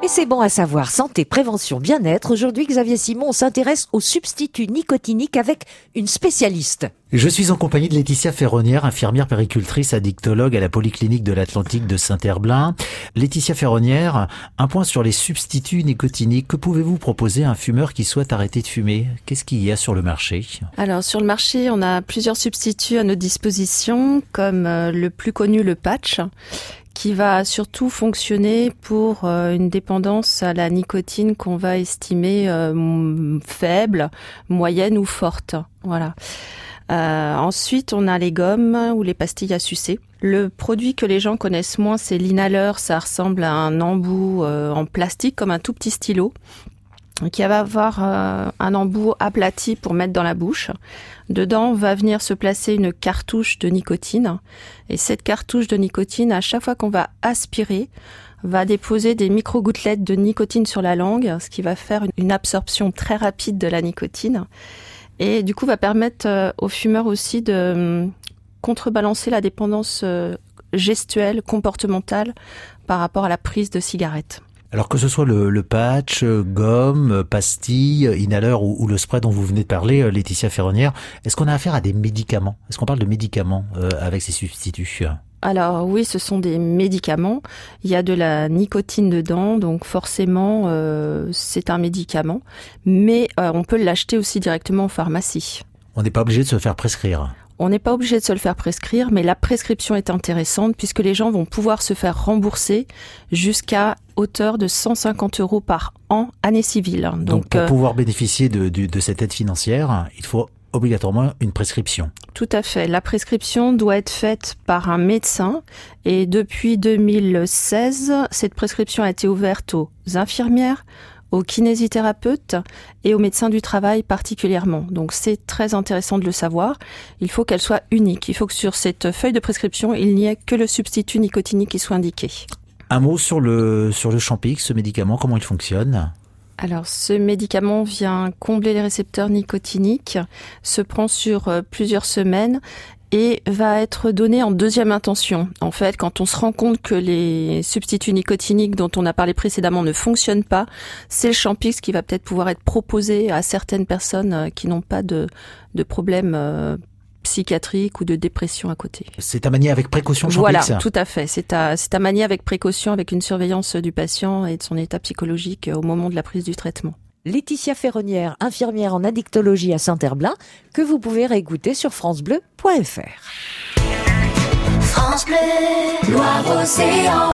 Et c'est bon à savoir, santé, prévention, bien-être. Aujourd'hui, Xavier Simon, on s'intéresse aux substituts nicotiniques avec une spécialiste. Je suis en compagnie de Laetitia Ferronnière, infirmière péricultrice addictologue à la Polyclinique de l'Atlantique de Saint-Herblain. Laetitia Ferronnière, un point sur les substituts nicotiniques. Que pouvez-vous proposer à un fumeur qui souhaite arrêter de fumer? Qu'est-ce qu'il y a sur le marché? Alors sur le marché, on a plusieurs substituts à notre disposition, comme le plus connu, le patch, qui va surtout fonctionner pour une dépendance à la nicotine qu'on va estimer faible, moyenne ou forte. Voilà. Ensuite, on a les gommes ou les pastilles à sucer. Le produit que les gens connaissent moins, c'est l'inhaleur. Ça ressemble à un embout en plastique, comme un tout petit stylo, qui va avoir un embout aplati pour mettre dans la bouche. Dedans va venir se placer une cartouche de nicotine. Et cette cartouche de nicotine, à chaque fois qu'on va aspirer, va déposer des micro-gouttelettes de nicotine sur la langue, ce qui va faire une absorption très rapide de la nicotine. Et du coup, va permettre aux fumeurs aussi de contrebalancer la dépendance gestuelle, comportementale par rapport à la prise de cigarettes. Alors que ce soit le patch, gomme, pastille, inhaleur ou le spray dont vous venez de parler, Laetitia Ferronnière, est-ce qu'on a affaire à des médicaments? Est-ce qu'on parle de médicaments avec ces substituts? Alors oui, ce sont des médicaments. Il y a de la nicotine dedans, donc forcément c'est un médicament. Mais on peut l'acheter aussi directement en pharmacie. On n'est pas obligé de se faire prescrire. On n'est pas obligé de se le faire prescrire, mais la prescription est intéressante puisque les gens vont pouvoir se faire rembourser jusqu'à hauteur de 150 € par an, année civile. Donc pour pouvoir bénéficier de cette aide financière, il faut obligatoirement une prescription. Tout à fait. La prescription doit être faite par un médecin et depuis 2016, cette prescription a été ouverte aux infirmières, aux kinésithérapeutes et aux médecins du travail particulièrement. Donc c'est très intéressant de le savoir. Il faut qu'elle soit unique. Il faut que sur cette feuille de prescription, il n'y ait que le substitut nicotinique qui soit indiqué. Un mot sur le Champix, ce médicament, comment il fonctionne ? Alors, ce médicament vient combler les récepteurs nicotiniques, se prend sur plusieurs semaines et va être donné en deuxième intention. En fait, quand on se rend compte que les substituts nicotiniques dont on a parlé précédemment ne fonctionnent pas, c'est le Champix qui va peut-être pouvoir être proposé à certaines personnes qui n'ont pas de problème psychiatrique ou de dépression à côté. C'est à manier avec précaution, Champix. Voilà, tout à fait. C'est à manier avec précaution, avec une surveillance du patient et de son état psychologique au moment de la prise du traitement. Laetitia Ferronnière, infirmière en addictologie à Saint-Herblain, que vous pouvez réécouter sur francebleu.fr. France Bleu, Loire-Océan.